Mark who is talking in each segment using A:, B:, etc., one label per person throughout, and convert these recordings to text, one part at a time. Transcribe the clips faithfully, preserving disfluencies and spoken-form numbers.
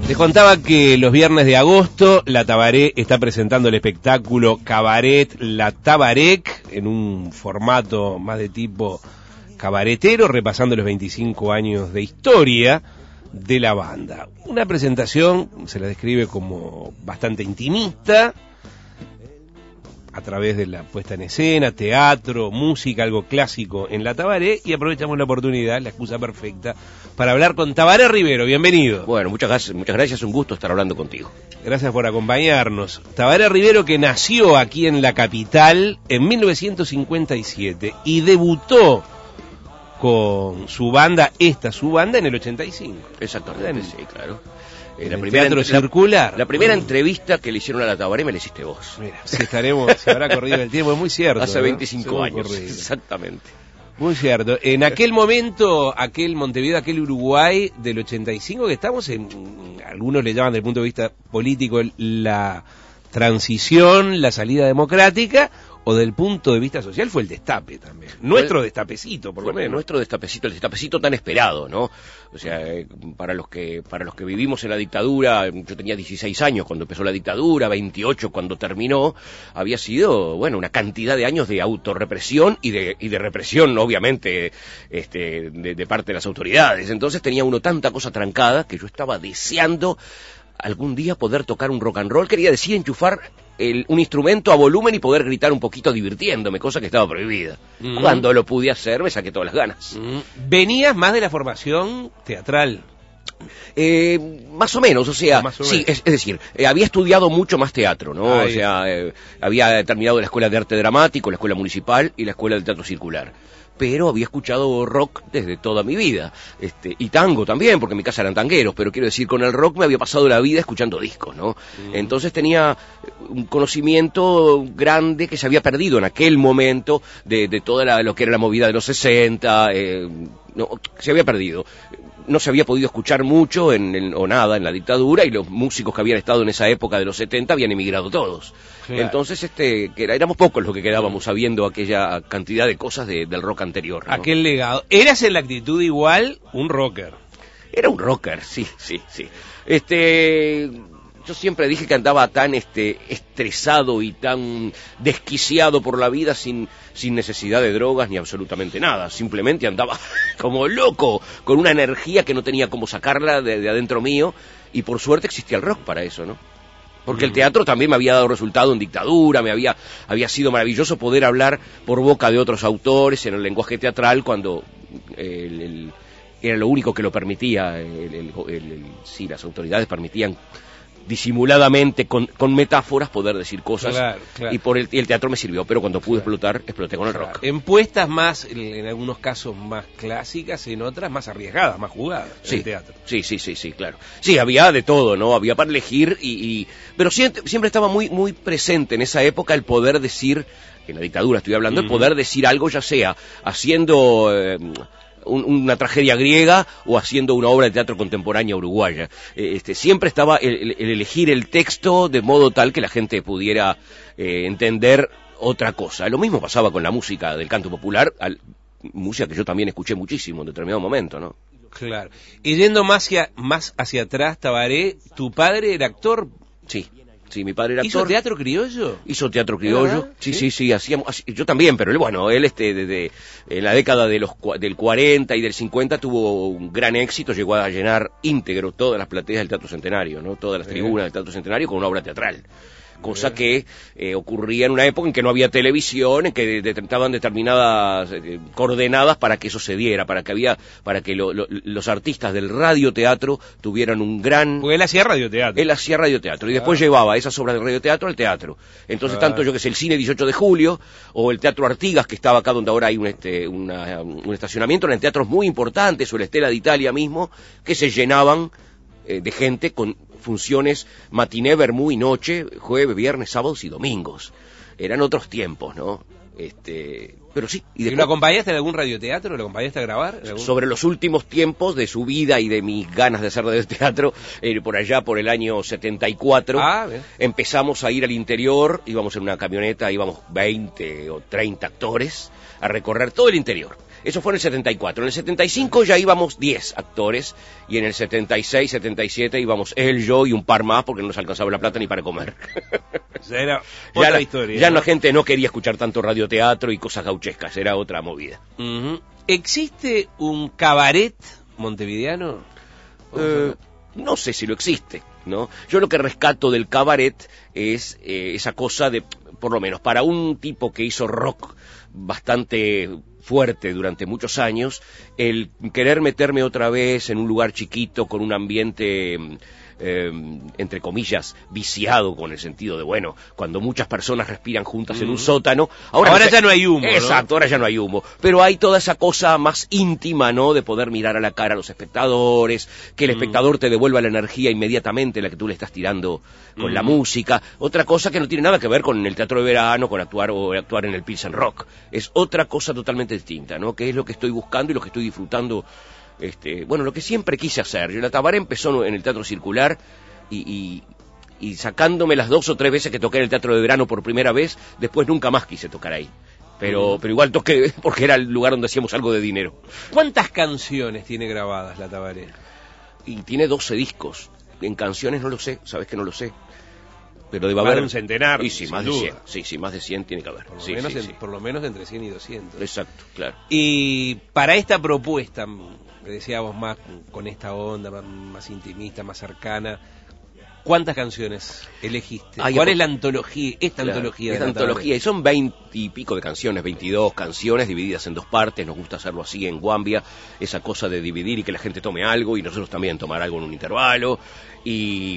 A: Les contaba que los viernes de agosto la Tabaré está presentando el espectáculo Cabaret La Tabarec en un formato más de tipo cabaretero, repasando los veinticinco años de historia de la banda. Una presentación, se la describe como bastante intimista, a través de la puesta en escena, teatro, música, algo clásico en la Tabaré, y aprovechamos la oportunidad, la excusa perfecta, para hablar con Tabaré Rivero. Bienvenido.
B: Bueno, muchas gracias, muchas gracias, un gusto estar hablando contigo.
A: Gracias por acompañarnos. Tabaré Rivero, que nació aquí en la capital en mil novecientos cincuenta y siete y debutó con su banda, esta su banda, en el ochenta y cinco.
B: Exactamente, sí, claro.
A: En la primera teatro circular.
B: La, la primera entrevista que le hicieron a la Tabaré me la hiciste vos.
A: Mira, si estaremos, se habrá corrido el tiempo, es muy cierto.
B: Hace
A: ¿no?
B: veinticinco años, exactamente.
A: Muy cierto. En aquel momento, aquel Montevideo, aquel Uruguay del ochenta y cinco, que estamos en, algunos le llaman desde el punto de vista político, la transición, la salida democrática, o del punto de vista social fue el destape también. Nuestro
B: fue,
A: destapecito, por
B: fue
A: lo menos.
B: Nuestro destapecito, el destapecito tan esperado, ¿no? O sea, eh, para los que para los que vivimos en la dictadura, yo tenía dieciséis años cuando empezó la dictadura, veintiocho cuando terminó, había sido, bueno, una cantidad de años de autorrepresión y de y de represión, obviamente, este de, de parte de las autoridades. Entonces tenía uno tanta cosa trancada que yo estaba deseando algún día poder tocar un rock and roll, quería decir enchufar el, un instrumento a volumen y poder gritar un poquito divirtiéndome, cosa que estaba prohibida. Mm. Cuando lo pude hacer me saqué todas las ganas.
A: Mm. ¿Venías más de la formación teatral?
B: Eh, más o menos, o sea, o sí, es, es decir, eh, había estudiado mucho más teatro, ¿no? Ay. O sea, eh, había terminado la Escuela de Arte Dramático, la Escuela Municipal y la Escuela del Teatro Circular. Pero había escuchado rock desde toda mi vida, este, y tango también, porque en mi casa eran tangueros, pero quiero decir, con el rock me había pasado la vida escuchando discos, ¿no? Mm. Entonces tenía un conocimiento grande que se había perdido en aquel momento de, de toda la, lo que era la movida de los sesenta, eh, no, se había perdido. No se había podido escuchar mucho en, en, o nada en la dictadura, y los músicos que habían estado en esa época de los setenta habían emigrado todos. Claro. Entonces, este, que era, éramos pocos los que quedábamos sabiendo aquella cantidad de cosas de, del rock anterior, ¿no?
A: Aquel legado. ¿Eras en la actitud igual un rocker?
B: Era un rocker, sí, sí, sí. Este... Yo siempre dije que andaba tan este estresado y tan desquiciado por la vida sin, sin necesidad de drogas ni absolutamente nada. Simplemente andaba como loco, con una energía que no tenía cómo sacarla de, de adentro mío, y por suerte existía el rock para eso, ¿no? Porque el teatro también me había dado resultado en dictadura, me había, había sido maravilloso poder hablar por boca de otros autores en el lenguaje teatral cuando el, el, era lo único que lo permitía, el, el, el, el, sí, las autoridades permitían disimuladamente, con, con metáforas, poder decir cosas, claro, claro. Y por el, y el teatro me sirvió, pero cuando pude claro. explotar, exploté con el rock.
A: En puestas más, en algunos casos más clásicas, en otras más arriesgadas, más jugadas,
B: sí,
A: en el teatro.
B: Sí, sí, sí, sí, claro. Sí, había de todo, ¿no? Había para elegir, y, y pero siempre, siempre estaba muy, muy presente en esa época el poder decir, en la dictadura estoy hablando, uh-huh. el poder decir algo, ya sea haciendo... Eh, Un, una tragedia griega o haciendo una obra de teatro contemporánea uruguaya. Este, siempre estaba el, el, el elegir el texto de modo tal que la gente pudiera eh, entender otra cosa. Lo mismo pasaba con la música del canto popular, al, música que yo también escuché muchísimo en determinado momento, ¿no?
A: Claro. Y yendo más hacia, más hacia atrás, Tabaré, ¿tu padre era actor?
B: Sí. Sí, mi padre era actor.
A: ¿Hizo teatro criollo?
B: Hizo teatro criollo, sí, sí, sí, sí, hacíamos, yo también, pero bueno, él este, desde en la década de los, del cuarenta y del cincuenta tuvo un gran éxito, llegó a llenar íntegro todas las plateas del Teatro Centenario, ¿no? Todas las tribunas del Teatro Centenario con una obra teatral. Cosa que eh, ocurría en una época en que no había televisión, en que estaban determinadas eh, coordenadas para que eso se diera, para que había, para que lo, lo, los artistas del radioteatro tuvieran un gran...
A: Porque él hacía radioteatro.
B: Él hacía radioteatro, y después ah. llevaba esas obras de radioteatro al teatro. Entonces, ah. tanto yo que sé, el Cine dieciocho de julio, o el Teatro Artigas, que estaba acá donde ahora hay un, este, una, un estacionamiento, eran teatros muy importantes, o el Stella d'Italia mismo, que se llenaban eh, de gente con funciones matiné, vermú y noche, jueves, viernes, sábados y domingos. Eran otros tiempos, ¿no? Este, pero sí.
A: ¿Y, después, ¿Y lo acompañaste en algún radioteatro? ¿Lo acompañaste a grabar?
B: ¿Algún... Sobre los últimos tiempos de su vida y de mis ganas de hacer radioteatro, eh, por allá por el año setenta y cuatro, ah, empezamos a ir al interior, íbamos en una camioneta, íbamos veinte o treinta actores a recorrer todo el interior. Eso fue en el setenta y cuatro. En el setenta y cinco ya íbamos diez actores, y en el setenta y seis, setenta y siete íbamos él, yo y un par más, porque no nos alcanzaba la plata ni para comer.
A: Ya era otra
B: ya la,
A: historia.
B: Ya
A: ¿no?
B: la gente no quería escuchar tanto radioteatro y cosas gauchescas, era otra movida.
A: Uh-huh. ¿Existe un cabaret montevideano?
B: Eh, no sé si lo existe, ¿no? Yo lo que rescato del cabaret es eh, esa cosa de, por lo menos, para un tipo que hizo rock bastante fuerte durante muchos años, el querer meterme otra vez en un lugar chiquito con un ambiente... Eh, entre comillas, viciado, con el sentido de, bueno, cuando muchas personas respiran juntas mm. en un sótano, ahora,
A: ahora
B: no
A: ya no hay humo.
B: Exacto,
A: ¿no?
B: Ahora ya no hay humo, pero hay toda esa cosa más íntima, ¿no? De poder mirar a la cara a los espectadores, que el mm. espectador te devuelva la energía inmediatamente, la que tú le estás tirando con mm. la música. Otra cosa que no tiene nada que ver con el teatro de verano, con actuar o actuar en el Pilsen Rock. Es otra cosa totalmente distinta, ¿no? Que es lo que estoy buscando y lo que estoy disfrutando. Este, bueno, lo que siempre quise hacer. Yo, la Tabaré empezó en el Teatro Circular y, y, y sacándome las dos o tres veces que toqué en el Teatro de Verano por primera vez, después nunca más quise tocar ahí. Pero, mm. pero igual toqué porque era el lugar donde hacíamos algo de dinero.
A: ¿Cuántas canciones tiene grabadas la Tabaré?
B: Y tiene doce discos. En canciones no lo sé, sabes que no lo sé. Pero debe
A: más
B: haber
A: de un centenar.
B: Y sí, más duda. de cien. Sí, sí, más de cien tiene que haber.
A: Por lo,
B: sí,
A: menos,
B: sí,
A: en,
B: sí.
A: por lo menos entre cien y doscientos.
B: Exacto, claro.
A: Y para esta propuesta, decíamos más con esta onda más, más intimista, más cercana, ¿cuántas canciones elegiste?
B: Ay,
A: ¿Cuál
B: por...
A: es la antología, esta
B: claro,
A: antología?
B: Esta
A: de
B: antología, y son veinte y pico de canciones, veintidós canciones divididas en dos partes. Nos gusta hacerlo así en Guambia, esa cosa de dividir y que la gente tome algo y nosotros también tomar algo en un intervalo. Y...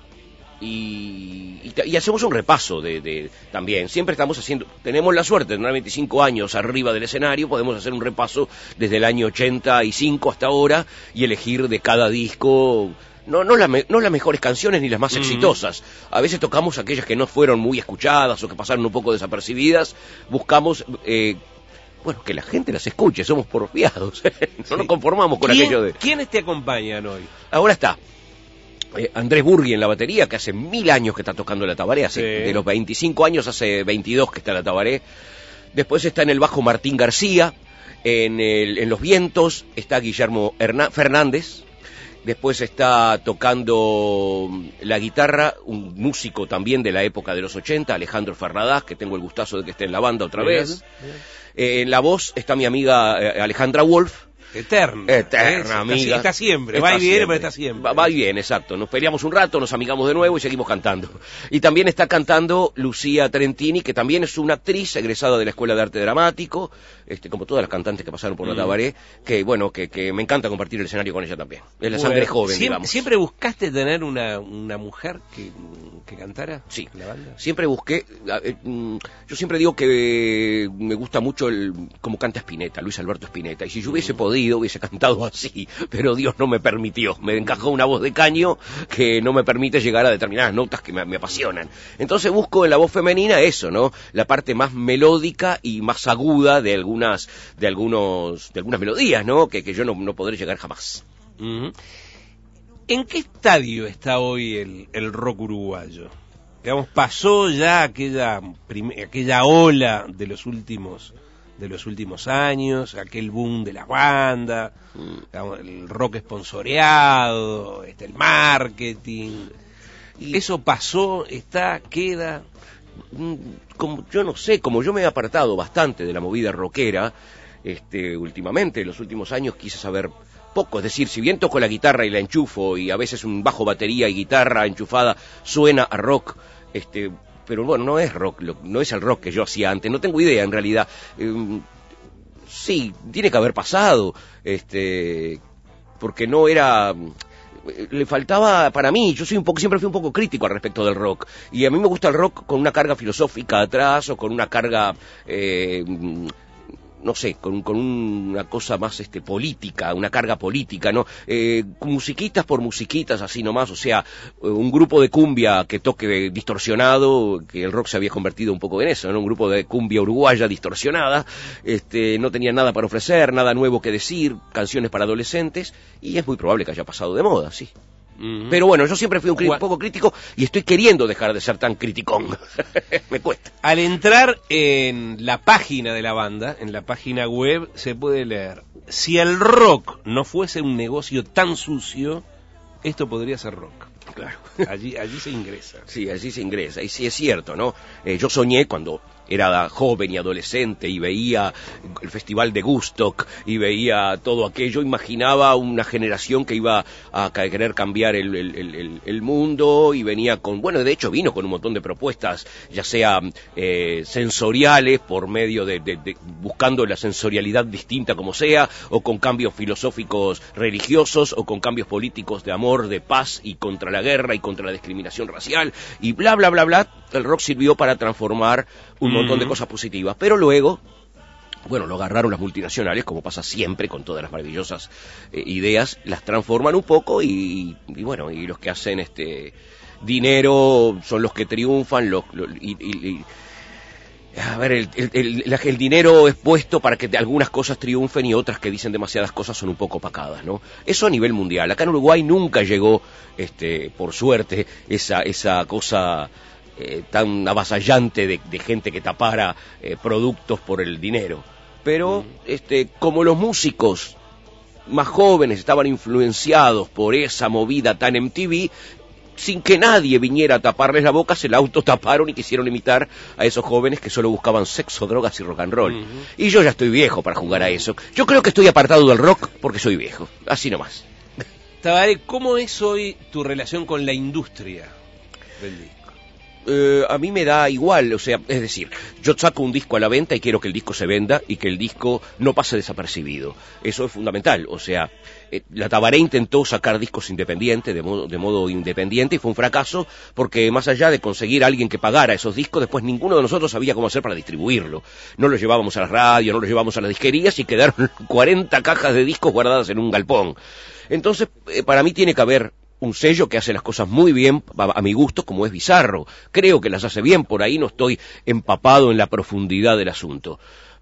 B: Y, y, y hacemos un repaso de, de también, siempre estamos haciendo, tenemos la suerte de tener veinticinco años arriba del escenario, podemos hacer un repaso desde el año ochenta y cinco hasta ahora y elegir de cada disco, no, no, la, no las mejores canciones ni las más mm. exitosas, a veces tocamos aquellas que no fueron muy escuchadas o que pasaron un poco desapercibidas, buscamos... Eh, bueno, que la gente las escuche, somos porfiados, no sí. nos conformamos con aquello de...
A: ¿Quiénes te acompañan hoy?
B: Ahora está Eh, Andrés Burgui en la batería, que hace mil años que está tocando la Tabaré, hace, sí. de los veinticinco años hace veintidós que está la Tabaré. Después está en el bajo Martín García, en, el, en los vientos está Guillermo Herná- Fernández, después está tocando la guitarra un músico también de la época de los ochenta, Alejandro Ferradas, que tengo el gustazo de que esté en la banda otra bien, vez. Bien. Eh, en la voz está mi amiga eh, Alejandra Wolf.
A: Eterna.
B: Eterna, ¿eh? amiga.
A: Está, está siempre, está va y viene, siempre. pero está siempre.
B: Va, va y viene, exacto. Nos peleamos un rato, nos amigamos de nuevo y seguimos cantando. Y también está cantando Lucía Trentini, que también es una actriz egresada de la Escuela de Arte Dramático, este, como todas las cantantes que pasaron por mm. la Tabaré, que bueno, que, que me encanta compartir el escenario con ella también. Es la bueno, sangre joven,
A: siempre,
B: digamos.
A: ¿Siempre buscaste tener una, una mujer que, que cantara?
B: Sí,
A: la banda?
B: Siempre busqué, eh, yo siempre digo que me gusta mucho el como canta Spinetta, Luis Alberto Spinetta, y si yo hubiese mm. podido, hubiese cantado así, pero Dios no me permitió, me encajó una voz de caño que no me permite llegar a determinadas notas que me, me apasionan. Entonces busco en la voz femenina eso, ¿no? La parte más melódica y más aguda de algunas, de algunos, de algunas melodías, ¿no? Que, que yo no, no podré llegar jamás.
A: Uh-huh. ¿En qué estadio está hoy el, el rock uruguayo? Digamos, pasó ya aquella, prim- aquella ola de los últimos de los últimos años, aquel boom de las bandas, digamos, el rock sponsoreado, este, el marketing, y eso pasó, está, queda,
B: como yo no sé, como yo me he apartado bastante de la movida rockera, este, últimamente, en los últimos años quise saber poco, es decir, si bien toco la guitarra y la enchufo y a veces un bajo batería y guitarra enchufada suena a rock, este pero bueno, no es rock, no es el rock que yo hacía antes, no tengo idea en realidad. Eh, sí, tiene que haber pasado, este, porque no era, le faltaba para mí, yo soy un poco, siempre fui un poco crítico al respecto del rock, y a mí me gusta el rock con una carga filosófica atrás, o con una carga, eh, no sé, con, con una cosa más este política, una carga política, ¿no? Eh, musiquitas por musiquitas, así nomás, o sea, un grupo de cumbia que toque distorsionado, que el rock se había convertido un poco en eso, ¿no? Un grupo de cumbia uruguaya distorsionada, este, no tenía nada para ofrecer, nada nuevo que decir, canciones para adolescentes, y es muy probable que haya pasado de moda, sí. Uh-huh. Pero bueno, yo siempre fui un, un poco crítico y estoy queriendo dejar de ser tan criticón. Me cuesta.
A: Al entrar en la página de la banda, en la página web, se puede leer: si el rock no fuese un negocio tan sucio, esto podría ser rock.
B: Claro.
A: Allí, allí se ingresa.
B: Sí, allí se ingresa. Y sí es cierto, ¿no? Eh, yo soñé cuando era joven y adolescente y veía el festival de Woodstock y veía todo aquello, imaginaba una generación que iba a querer cambiar el, el, el, el mundo, y venía con, bueno, de hecho vino con un montón de propuestas, ya sea eh, sensoriales, por medio de, de, de buscando la sensorialidad distinta como sea, o con cambios filosóficos religiosos, o con cambios políticos de amor, de paz y contra la guerra y contra la discriminación racial, y bla bla bla bla. El rock sirvió para transformar un montón de cosas positivas, pero luego, bueno, lo agarraron las multinacionales, como pasa siempre con todas las maravillosas eh, ideas, las transforman un poco y, y bueno, y los que hacen este dinero son los que triunfan, los, los y, y, y, a ver, el, el, el, el dinero es puesto para que algunas cosas triunfen y otras que dicen demasiadas cosas son un poco opacadas, ¿no? Eso a nivel mundial. Acá en Uruguay nunca llegó, este, por suerte, esa, esa cosa Eh, tan avasallante de, de gente que tapara eh, productos por el dinero. Pero mm. este, como los músicos más jóvenes estaban influenciados por esa movida tan M T V, sin que nadie viniera a taparles la boca, se la autotaparon y quisieron imitar a esos jóvenes que solo buscaban sexo, drogas y rock and roll. Mm-hmm. Y yo ya estoy viejo para jugar a eso. Yo creo que estoy apartado del rock porque soy viejo, así nomás.
A: Tabaré, ¿cómo es hoy tu relación con la industria del disco?
B: Eh, a mí me da igual, o sea, es decir, yo saco un disco a la venta y quiero que el disco se venda y que el disco no pase desapercibido. Eso es fundamental, o sea, eh, la Tabaré intentó sacar discos independientes, de modo, de modo independiente, y fue un fracaso porque más allá de conseguir a alguien que pagara esos discos, después ninguno de nosotros sabía cómo hacer para distribuirlo. No los llevábamos a la radio, no los llevábamos a las disquerías y quedaron cuarenta cajas de discos guardadas en un galpón. Entonces, eh, para mí tiene que haber un sello que hace las cosas muy bien, a mi gusto, como es Bizarro. Creo que las hace bien, por ahí no estoy empapado en la profundidad del asunto.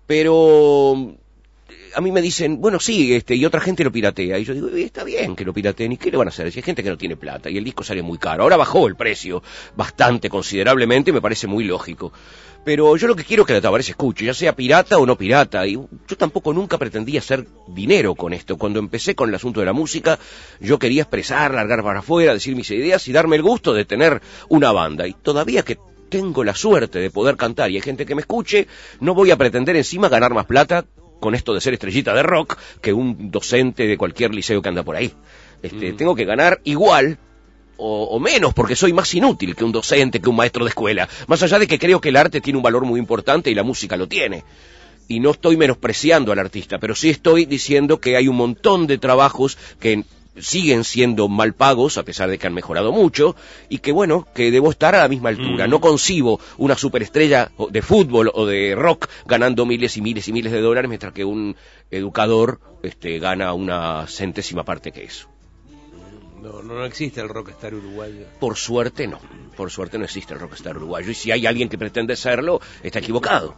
B: Pero a mí me dicen, bueno, sí, este, y otra gente lo piratea. Y yo digo, está bien que lo pirateen, ¿y qué le van a hacer? Si hay gente que no tiene plata, y el disco sale muy caro. Ahora bajó el precio bastante, considerablemente, me parece muy lógico. Pero yo lo que quiero es que la Tabaré se escuche, ya sea pirata o no pirata, y yo tampoco nunca pretendía hacer dinero con esto. Cuando empecé con el asunto de la música, yo quería expresar, largar para afuera, decir mis ideas y darme el gusto de tener una banda. Y todavía que tengo la suerte de poder cantar y hay gente que me escuche, no voy a pretender encima ganar más plata con esto de ser estrellita de rock que un docente de cualquier liceo que anda por ahí. Este, mm. Tengo que ganar igual, O, o menos, porque soy más inútil que un docente, que un maestro de escuela, más allá de que creo que el arte tiene un valor muy importante y la música lo tiene, y no estoy menospreciando al artista, pero sí estoy diciendo que hay un montón de trabajos que siguen siendo mal pagos, a pesar de que han mejorado mucho, y que bueno, que debo estar a la misma altura. Mm. No concibo una superestrella de fútbol o de rock ganando miles y miles y miles de dólares, mientras que un educador este, gana una centésima parte que eso.
A: No, no existe el rockstar uruguayo.
B: Por suerte no, por suerte no existe el rockstar uruguayo, y si hay alguien que pretende serlo, está equivocado.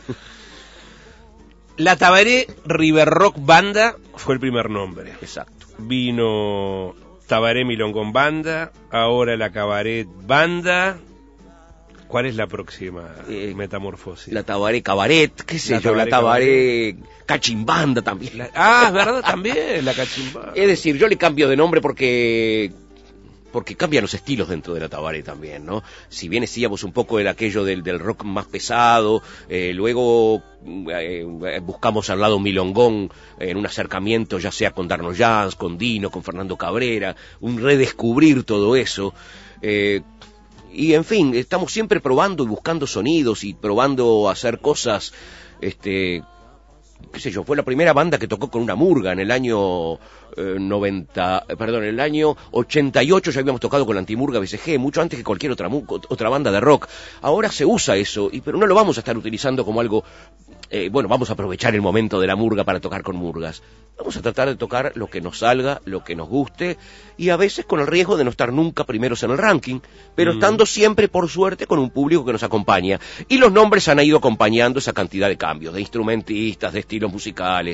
A: La Tabaré River Rock Banda fue el primer nombre.
B: Exacto.
A: Vino Tabaré Milongón Banda, ahora la Cabaret Banda. ¿Cuál es la próxima eh, metamorfosis?
B: La Tabaré Cabaret, qué sé la yo, tabaré la Tabaré Cachimbanda también.
A: La, ah, es verdad, también, la Cachimbanda.
B: Es decir, yo le cambio de nombre porque porque cambian los estilos dentro de la Tabaré también, ¿no? Si bien decíamos un poco de aquello del, del rock más pesado, eh, luego eh, buscamos al lado milongón eh, en un acercamiento, ya sea con Darno Jazz, con Dino, con Fernando Cabrera, un redescubrir todo eso. Eh, Y en fin, estamos siempre probando y buscando sonidos y probando hacer cosas, este, qué sé yo, fue la primera banda que tocó con una murga en el año eh, noventa, perdón, en el año ochenta y ocho ya habíamos tocado con la Antimurga B C G, mucho antes que cualquier otra otra banda de rock. Ahora se usa eso, y pero no lo vamos a estar utilizando como algo, eh, bueno, vamos a aprovechar el momento de la murga para tocar con murgas. Vamos a tratar de tocar lo que nos salga, lo que nos guste, y a veces con el riesgo de no estar nunca primeros en el ranking, pero mm. estando siempre, por suerte, con un público que nos acompaña. Y los nombres han ido acompañando esa cantidad de cambios, de instrumentistas, de estilos musicales.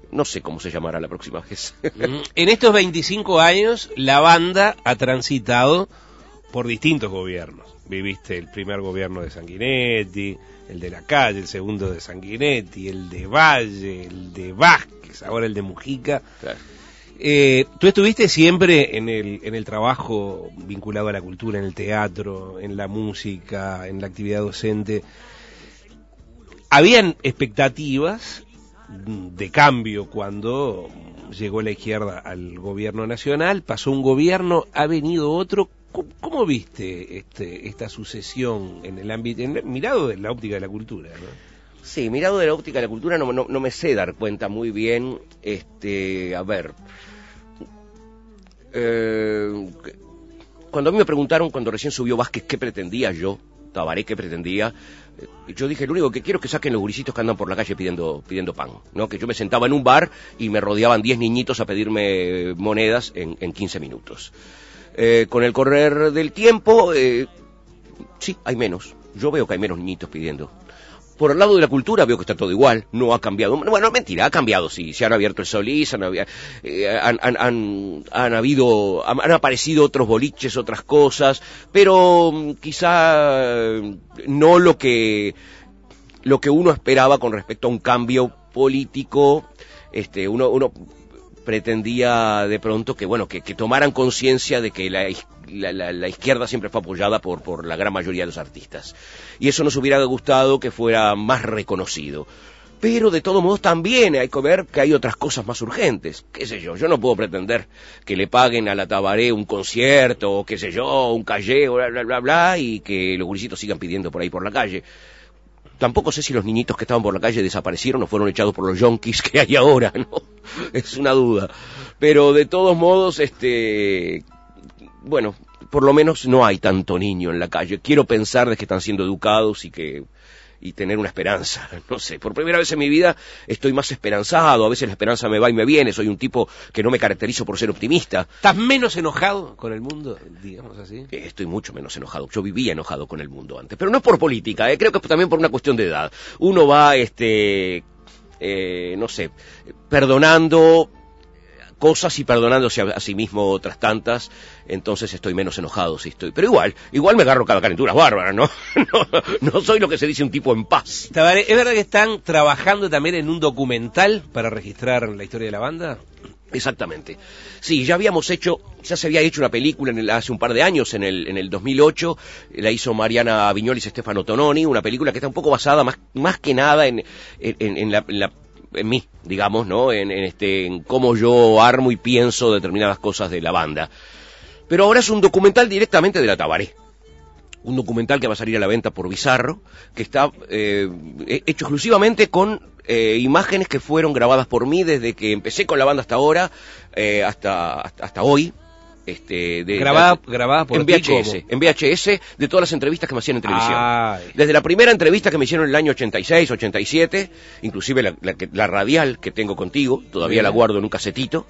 B: no sé cómo se llamará la próxima vez.
A: En estos veinticinco años, la banda ha transitado por distintos gobiernos. Viviste el primer gobierno de Sanguinetti, el de Lacalle, el segundo de Sanguinetti, el de Valle, el de Vázquez, ahora el de Mujica. Claro. Eh, tú estuviste siempre en el, en el trabajo vinculado a la cultura, en el teatro, en la música, en la actividad docente. Habían expectativas de cambio cuando llegó la izquierda al gobierno nacional, pasó un gobierno, ha venido otro. ¿Cómo, cómo viste este, esta sucesión en el ámbito, en el, mirado de la óptica de la cultura, ¿no?
B: Sí, mirado de la óptica de la cultura no, no, no me sé dar cuenta muy bien, este, a ver, eh, cuando a mí me preguntaron, cuando recién subió Vázquez, qué pretendía yo, Tabaré, qué pretendía, eh, yo dije, lo único que quiero es que saquen los gurisitos que andan por la calle pidiendo, pidiendo pan, ¿no? Que yo me sentaba en un bar y me rodeaban diez niñitos a pedirme monedas en, en quince minutos. Eh, con el correr del tiempo, eh, sí, hay menos. Yo veo que hay menos niñitos pidiendo. Por el lado de la cultura veo que está todo igual, no ha cambiado. Bueno, mentira, ha cambiado, sí. Se han abierto el Solís, han, eh, han, han, han, han habido, han, han aparecido otros boliches, otras cosas, pero quizá no lo que, lo que uno esperaba con respecto a un cambio político. Este, uno, uno pretendía de pronto que, bueno, que, que tomaran conciencia de que la, la, la, la izquierda siempre fue apoyada por, por la gran mayoría de los artistas. Y eso nos hubiera gustado que fuera más reconocido. Pero de todos modos también hay que ver que hay otras cosas más urgentes. Qué sé yo, yo no puedo pretender que le paguen a la Tabaré un concierto, o qué sé yo, un calleo, bla, bla, bla, bla, y que los gurisitos sigan pidiendo por ahí por la calle. Tampoco sé si los niñitos que estaban por la calle desaparecieron o fueron echados por los yonkis que hay ahora, ¿no? Es una duda. Pero de todos modos, este, bueno, por lo menos no hay tanto niño en la calle. Quiero pensar de que están siendo educados y que y tener una esperanza, no sé, por primera vez en mi vida estoy más esperanzado, a veces la esperanza me va y me viene, soy un tipo que no me caracterizo por ser optimista.
A: ¿Estás menos enojado con el mundo, digamos así?
B: Estoy mucho menos enojado, yo vivía enojado con el mundo antes, pero no es por política, ¿eh? Creo que también por una cuestión de edad. Uno va, este, eh, no sé, perdonando cosas y perdonándose a, a sí mismo otras tantas, entonces estoy menos enojado, sí estoy. Pero igual, igual me agarro cada calentura bárbara, ¿no? ¿no? No soy lo que se dice un tipo en paz.
A: Tabaré, ¿es verdad que están trabajando también en un documental para registrar la historia de la banda?
B: Exactamente. Sí, ya habíamos hecho, ya se había hecho una película en el, hace un par de años, en el, en el dos mil ocho, la hizo Mariana Viñolis y Stefano Tononi, una película que está un poco basada más, más que nada en, en, en la... En la en mí, digamos, ¿no? En, en este, en cómo yo armo y pienso determinadas cosas de la banda. Pero ahora es un documental directamente de la Tabaré. Un documental que va a salir a la venta por Bizarro, que está eh, hecho exclusivamente con eh, imágenes que fueron grabadas por mí desde que empecé con la banda hasta ahora, eh, hasta, hasta, hasta hoy. Este, de,
A: grabada, de, grabada por
B: en V H S, en V H S de todas las entrevistas que me hacían en televisión.
A: Ay.
B: Desde la primera entrevista que me hicieron en el año ochenta y seis, ochenta y siete, inclusive la, la, la radial que tengo contigo, todavía Mira. la guardo en un casetito.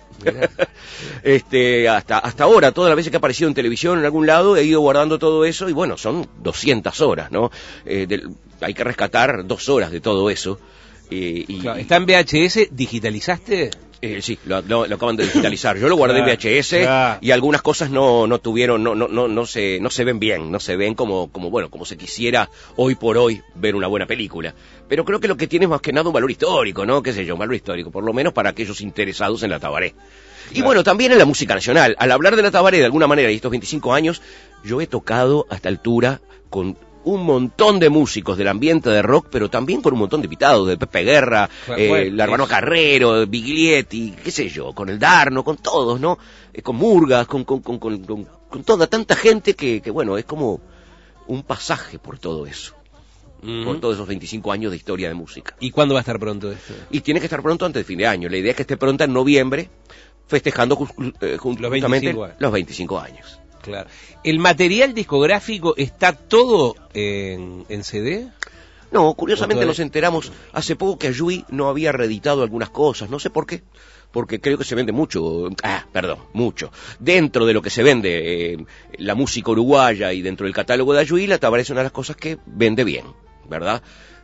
B: este, hasta, hasta ahora, todas las veces que ha aparecido en televisión en algún lado, he ido guardando todo eso y bueno, son doscientas horas, ¿no? Eh, del, hay que rescatar dos horas de todo eso. Eh, y,
A: claro, ¿está en V H S? ¿Digitalizaste?
B: Eh, sí, lo, lo, lo acaban de digitalizar. Yo lo guardé en V H S y algunas cosas no, no tuvieron, no, no, no, no se, no se ven bien, no se ven como, como, bueno, como se quisiera hoy por hoy ver una buena película. Pero creo que lo que tiene es más que nada un valor histórico, ¿no? Qué sé yo, un valor histórico, por lo menos para aquellos interesados en la Tabaré. Claro. Y bueno, también en la música nacional. Al hablar de la Tabaré de alguna manera y estos veinticinco años, yo he tocado a esta altura con un montón de músicos del ambiente de rock, pero también con un montón de invitados, de Pepe Guerra, bueno, eh, el hermano Carrero, Biglietti, qué sé yo, con el Darno, con todos, ¿no? Eh, con Murgas, con, con, con, con, con, con toda tanta gente que, que, bueno, es como un pasaje por todo eso. Uh-huh. Por todos esos veinticinco años de historia de música.
A: ¿Y cuándo va a estar pronto esto?
B: Y tiene que estar pronto antes de fin de año. La idea es que esté pronta en noviembre, festejando ju- eh, justamente los veinticinco años. Los veinticinco años.
A: Claro. ¿El material discográfico está todo en, en C D?
B: No, curiosamente nos enteramos hace poco que Ayui no había reeditado algunas cosas, no sé por qué, porque creo que se vende mucho, ah, perdón, mucho. Dentro de lo que se vende eh, la música uruguaya y dentro del catálogo de Ayui, la Tabaré es una de las cosas que vende bien, ¿verdad?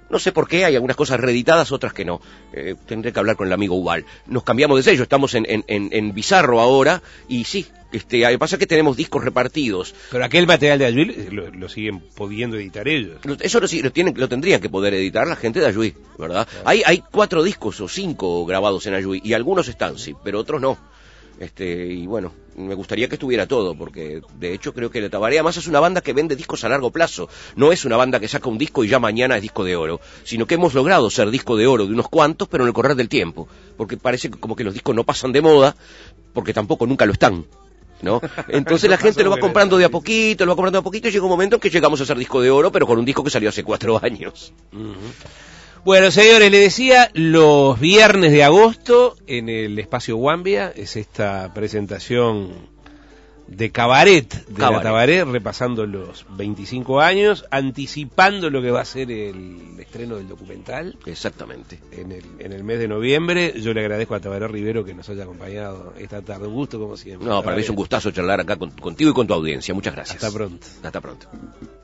B: No sé por qué, hay algunas cosas reeditadas, otras que no. Eh, tendré que hablar con el amigo Ubal. Nos cambiamos de sello, estamos en, en, en, en Bizarro ahora, y sí, este, lo que pasa es que tenemos discos repartidos.
A: Pero aquel material de Ayuí lo, lo siguen pudiendo editar ellos.
B: Eso lo, lo, tienen, lo tendrían que poder editar la gente de Ayuí, ¿verdad? Claro. Hay, hay cuatro discos o cinco grabados en Ayuí, y algunos están, sí, pero otros no. Este, y bueno, me gustaría que estuviera todo, porque de hecho creo que la Tabaré además es una banda que vende discos a largo plazo. No es una banda que saca un disco y ya mañana es disco de oro, sino que hemos logrado ser disco de oro de unos cuantos, pero en el correr del tiempo, porque parece como que los discos no pasan de moda, porque tampoco nunca lo están, ¿no? Entonces la gente lo va comprando de a poquito, lo va comprando de a poquito, y llega un momento en que llegamos a ser disco de oro, pero con un disco que salió hace cuatro años.
A: Uh-huh. Bueno, señores, le decía, los viernes de agosto en el Espacio Guambia es esta presentación de Cabaret, de Cabaret. La Tabaré, repasando los veinticinco años, anticipando lo que va a ser el estreno del documental.
B: Exactamente.
A: En el, en el mes de noviembre. Yo le agradezco a Tabaré Rivero que nos haya acompañado esta tarde. Un gusto, como siempre.
B: No, para mí es un gustazo charlar acá con, contigo y con tu audiencia. Muchas gracias.
A: Hasta pronto.
B: Hasta pronto.